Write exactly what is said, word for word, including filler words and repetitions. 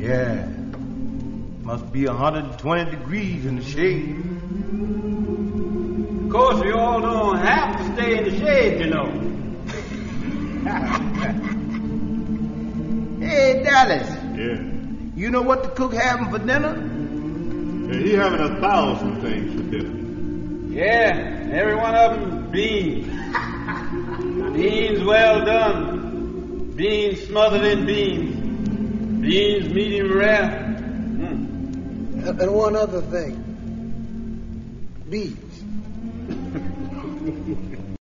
Yeah. Must be one hundred twenty degrees in the shade. Of course, we all don't have to stay in the shade, you know. Hey, Dallas. Yeah. You know what the cook having for dinner? Yeah, he having a thousand things for dinner. Yeah, every one of them beans. Beans well done. Beans smothered in beans. Beans medium rare. Mm. And one other thing. Bees.